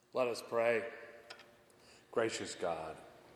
Let us pray. Gracious God,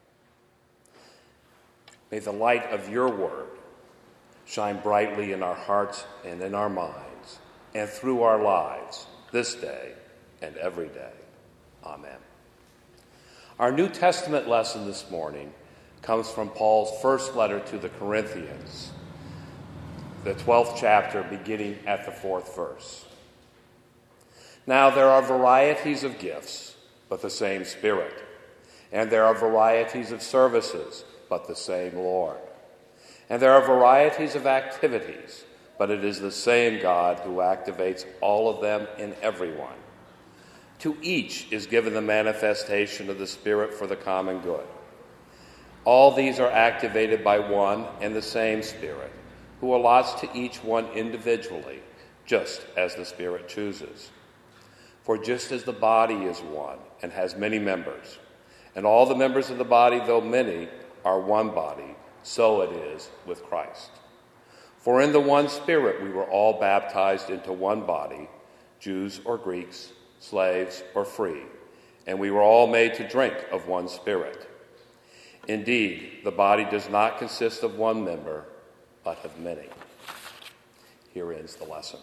may the light of your word shine brightly in our hearts and in our minds and through our lives this day and every day. Amen. Our New Testament lesson this morning comes from Paul's first letter to the Corinthians, the 12th chapter, beginning at the 4th verse. Now there are varieties of gifts, but the same Spirit. And there are varieties of services, but the same Lord. And there are varieties of activities, but it is the same God who activates all of them in everyone. To each is given the manifestation of the Spirit for the common good. All these are activated by one and the same Spirit, who allots to each one individually, just as the Spirit chooses. For just as the body is one and has many members, and all the members of the body, though many, are one body, so it is with Christ. For in the one Spirit we were all baptized into one body, Jews or Greeks, slaves or free, and we were all made to drink of one Spirit. Indeed, the body does not consist of one member, but of many. Here ends the lesson.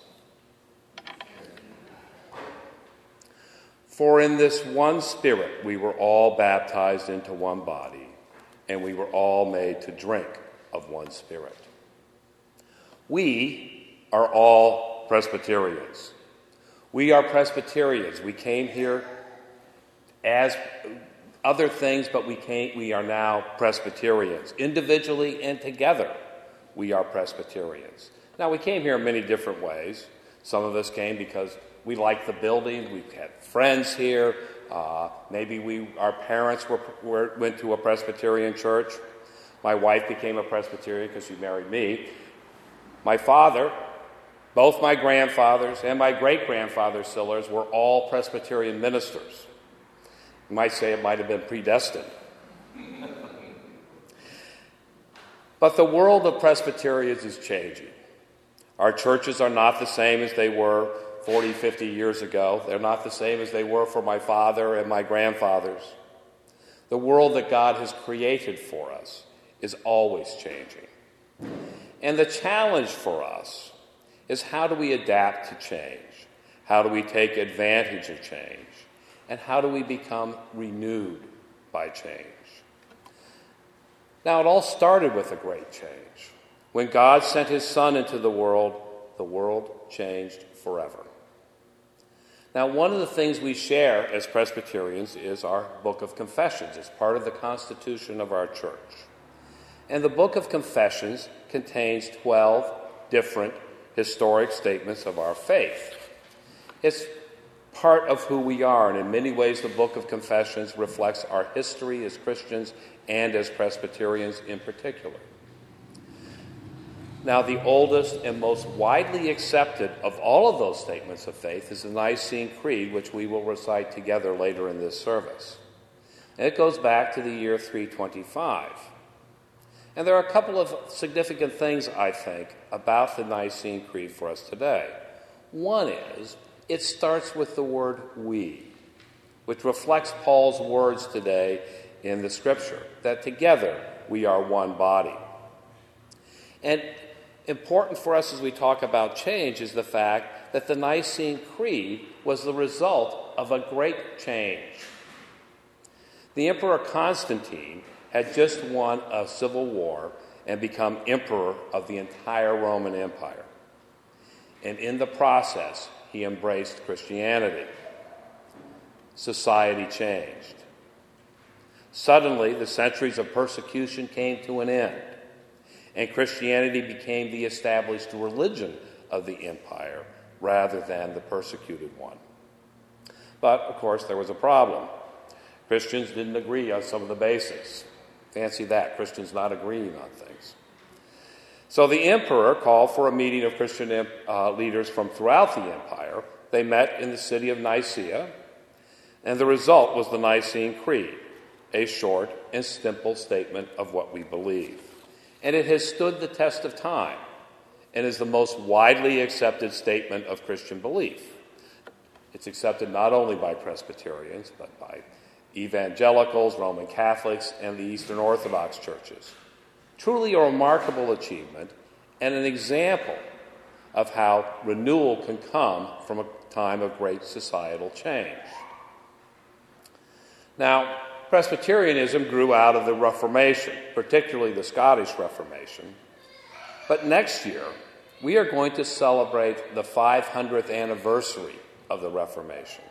For in this one Spirit we were all baptized into one body, and we were all made to drink of one Spirit. We are all Presbyterians. We are Presbyterians. We came here as other things, but we are now Presbyterians. Individually and together, we are Presbyterians. Now, we came here in many different ways. Some of us came because we liked the building. We had friends here. Maybe our parents went to a Presbyterian church. My wife became a Presbyterian because she married me. My father, both my grandfathers and my great-grandfather Sillars were all Presbyterian ministers. You might say it might have been predestined. But the world of Presbyterians is changing. Our churches are not the same as they were 40, 50 years ago. They're not the same as they were for my father and my grandfathers. The world that God has created for us is always changing. And the challenge for us is, how do we adapt to change? How do we take advantage of change? And how do we become renewed by change? Now, it all started with a great change. When God sent his Son into the world changed forever. Now, one of the things we share as Presbyterians is our Book of Confessions. It's part of the constitution of our church. And the Book of Confessions contains 12 different historic statements of our faith. It's part of who we are, and in many ways the Book of Confessions reflects our history as Christians and as Presbyterians in particular. Now, the oldest and most widely accepted of all of those statements of faith is the Nicene Creed, which we will recite together later in this service. And it goes back to the year 325. And there are a couple of significant things, I think, about the Nicene Creed for us today. One is, it starts with the word we, which reflects Paul's words today in the Scripture, that together we are one body. And important for us as we talk about change is the fact that the Nicene Creed was the result of a great change. The Emperor Constantine had just won a civil war and become emperor of the entire Roman Empire. And in the process, he embraced Christianity. Society changed. Suddenly, the centuries of persecution came to an end, and Christianity became the established religion of the empire rather than the persecuted one. But, of course, there was a problem. Christians didn't agree on some of the basics. Fancy that, Christians not agreeing on things. So the emperor called for a meeting of Christian leaders from throughout the empire. They met in the city of Nicaea, and the result was the Nicene Creed, a short and simple statement of what we believe. And it has stood the test of time and is the most widely accepted statement of Christian belief. It's accepted not only by Presbyterians, but by evangelicals, Roman Catholics, and the Eastern Orthodox churches. Truly a remarkable achievement and an example of how renewal can come from a time of great societal change. Now, Presbyterianism grew out of the Reformation, particularly the Scottish Reformation. But next year, we are going to celebrate the 500th anniversary of the Reformation.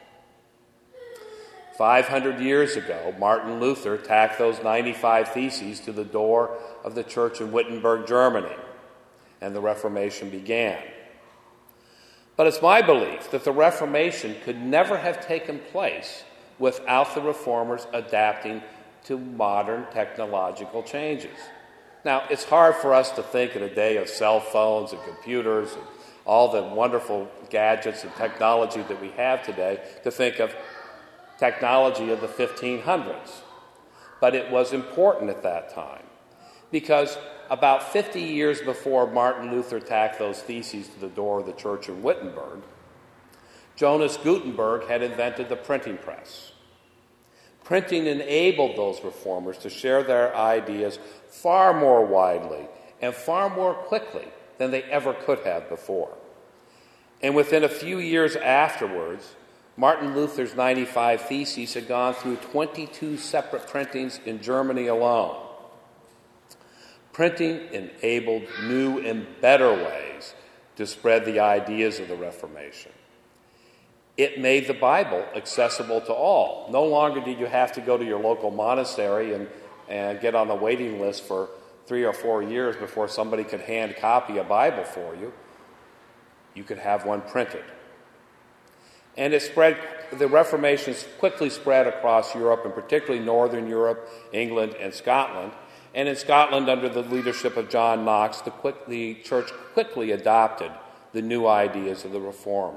500 years ago, Martin Luther tacked those 95 Theses to the door of the church in Wittenberg, Germany, and the Reformation began. But it's my belief that the Reformation could never have taken place without the reformers adapting to modern technological changes. Now, it's hard for us to think in a day of cell phones and computers and all the wonderful gadgets and technology that we have today to think of technology of the 1500s. But it was important at that time because about 50 years before Martin Luther tacked those theses to the door of the church in Wittenberg, Jonas Gutenberg had invented the printing press. Printing enabled those reformers to share their ideas far more widely and far more quickly than they ever could have before. And within a few years afterwards, Martin Luther's 95 Theses had gone through 22 separate printings in Germany alone. Printing enabled new and better ways to spread the ideas of the Reformation. It made the Bible accessible to all. No longer did you have to go to your local monastery and get on a waiting list for 3 or 4 years before somebody could hand copy a Bible for you. You could have one printed. And the Reformation quickly spread across Europe, and particularly Northern Europe, England, and Scotland. And in Scotland, under the leadership of John Knox, the church quickly adopted the new ideas of the Reform.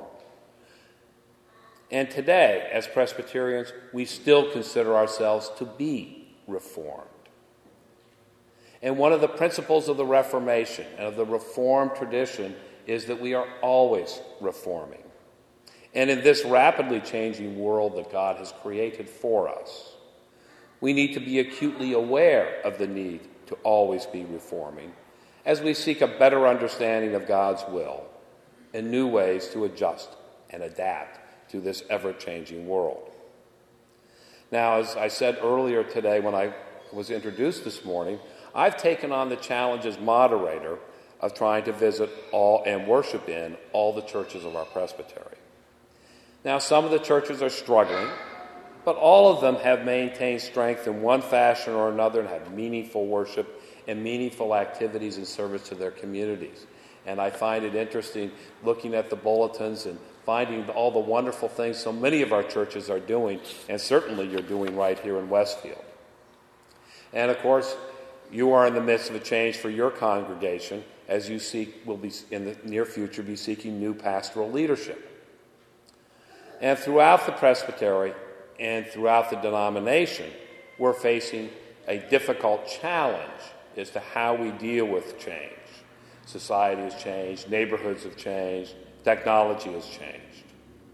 And today, as Presbyterians, we still consider ourselves to be Reformed. And one of the principles of the Reformation and of the Reformed tradition is that we are always reforming. And in this rapidly changing world that God has created for us, we need to be acutely aware of the need to always be reforming as we seek a better understanding of God's will and new ways to adjust and adapt to this ever-changing world. Now, as I said earlier today when I was introduced this morning, I've taken on the challenge as moderator of trying to visit all and worship in all the churches of our presbytery. Now, some of the churches are struggling, but all of them have maintained strength in one fashion or another and have meaningful worship and meaningful activities in service to their communities. And I find it interesting looking at the bulletins and finding all the wonderful things so many of our churches are doing, and certainly you're doing right here in Westfield. And of course, you are in the midst of a change for your congregation as you will be in the near future be seeking new pastoral leadership. And throughout the presbytery and throughout the denomination, we're facing a difficult challenge as to how we deal with change. Society has changed, neighborhoods have changed, technology has changed.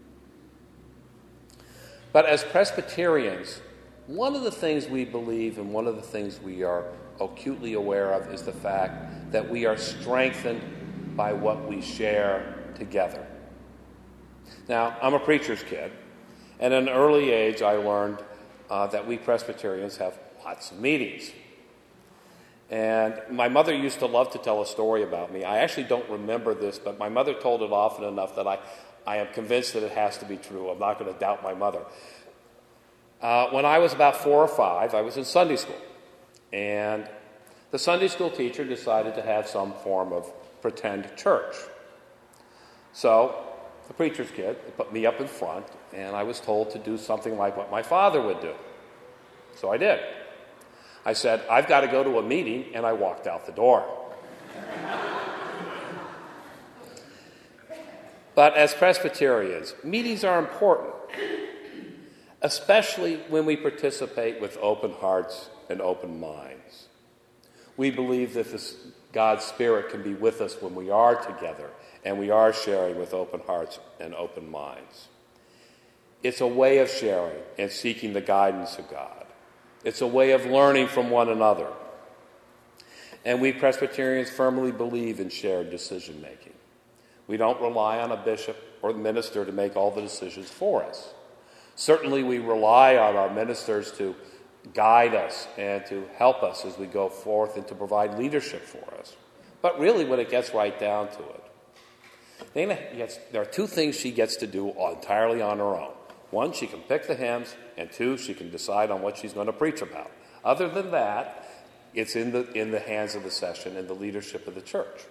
But as Presbyterians, one of the things we believe and one of the things we are acutely aware of is the fact that we are strengthened by what we share together. Now, I'm a preacher's kid, and at an early age I learned that we Presbyterians have lots of meetings. And my mother used to love to tell a story about me. I actually don't remember this, but my mother told it often enough that I am convinced that it has to be true. I'm not going to doubt my mother. When I was about 4 or 5, I was in Sunday school. And the Sunday school teacher decided to have some form of pretend church. So the preacher's kid put me up in front, and I was told to do something like what my father would do. So I did. I said, I've got to go to a meeting, and I walked out the door. But as Presbyterians, meetings are important, especially when we participate with open hearts and open minds. We believe that God's Spirit can be with us when we are together and we are sharing with open hearts and open minds. It's a way of sharing and seeking the guidance of God. It's a way of learning from one another. And we Presbyterians firmly believe in shared decision-making. We don't rely on a bishop or the minister to make all the decisions for us. Certainly we rely on our ministers to guide us and to help us as we go forth and to provide leadership for us. But really, when it gets right down to it, Dana there are two things she gets to do entirely on her own. One, she can pick the hymns, and two, she can decide on what she's going to preach about. Other than that, it's in the hands of the session and the leadership of the church.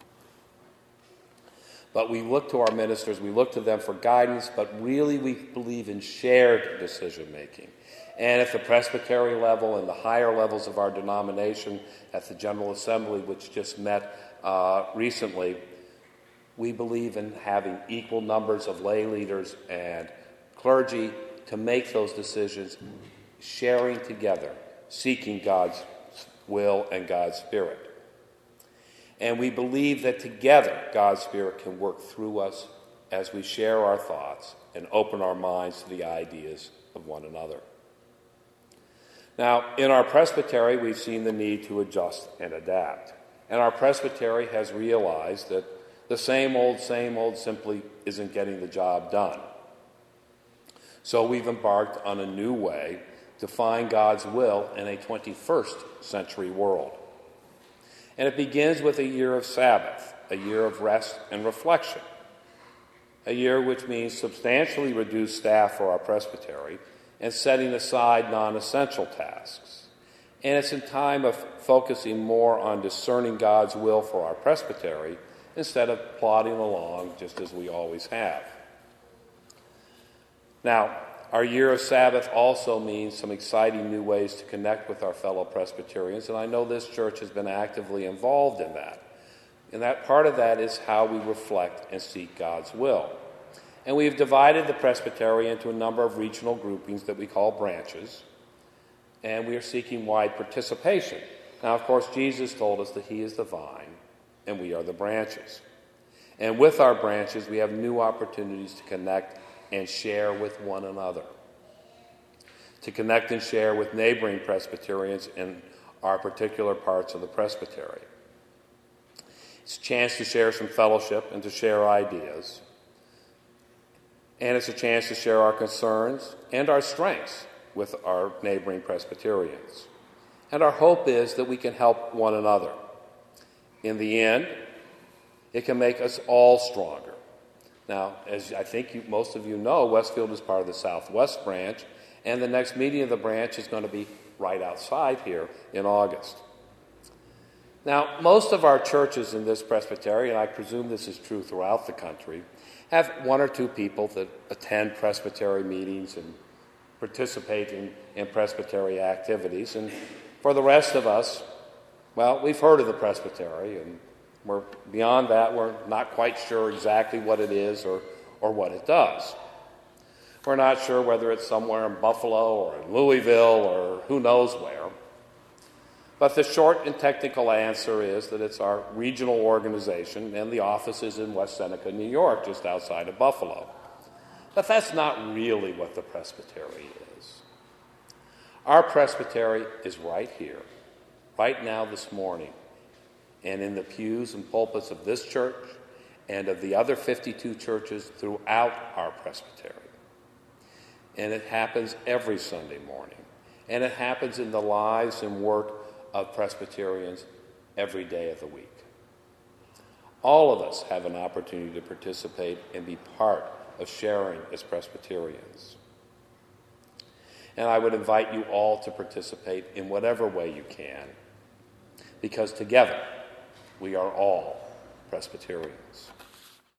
But we look to our ministers, we look to them for guidance, but really we believe in shared decision-making. And at the presbytery level and the higher levels of our denomination, at the General Assembly, which just met recently, we believe in having equal numbers of lay leaders and clergy to make those decisions, sharing together, seeking God's will and God's Spirit. And we believe that together God's Spirit can work through us as we share our thoughts and open our minds to the ideas of one another. Now, in our presbytery, we've seen the need to adjust and adapt. And our presbytery has realized that the same old simply isn't getting the job done. So we've embarked on a new way to find God's will in a 21st century world. And it begins with a year of Sabbath, a year of rest and reflection, a year which means substantially reduced staff for our presbytery and setting aside non-essential tasks. And it's a time of focusing more on discerning God's will for our presbytery instead of plodding along just as we always have. Now, our year of Sabbath also means some exciting new ways to connect with our fellow Presbyterians, and I know this church has been actively involved in that. And that part of that is how we reflect and seek God's will. And we've divided the presbytery into a number of regional groupings that we call branches, and we are seeking wide participation. Now, of course, Jesus told us that he is the vine, and we are the branches. And with our branches, we have new opportunities to connect and share with one another, to connect and share with neighboring Presbyterians in our particular parts of the presbytery. It's a chance to share some fellowship and to share ideas. And it's a chance to share our concerns and our strengths with our neighboring Presbyterians. And our hope is that we can help one another. In the end, it can make us all stronger. Now, as I think most of you know, Westfield is part of the Southwest branch, and the next meeting of the branch is going to be right outside here in August. Now, most of our churches in this presbytery, and I presume this is true throughout the country, have one or two people that attend presbytery meetings and participate in presbytery activities. And for the rest of us, well, we've heard of the presbytery, and we're beyond that, we're not quite sure exactly what it is or what it does. We're not sure whether it's somewhere in Buffalo or in Louisville or who knows where. But the short and technical answer is that it's our regional organization, and the office is in West Seneca, New York, just outside of Buffalo. But that's not really what the presbytery is. Our presbytery is right here, right now this morning, and in the pews and pulpits of this church and of the other 52 churches throughout our presbytery. And it happens every Sunday morning. And it happens in the lives and work of Presbyterians every day of the week. All of us have an opportunity to participate and be part of sharing as Presbyterians. And I would invite you all to participate in whatever way you can, because together we are all Presbyterians.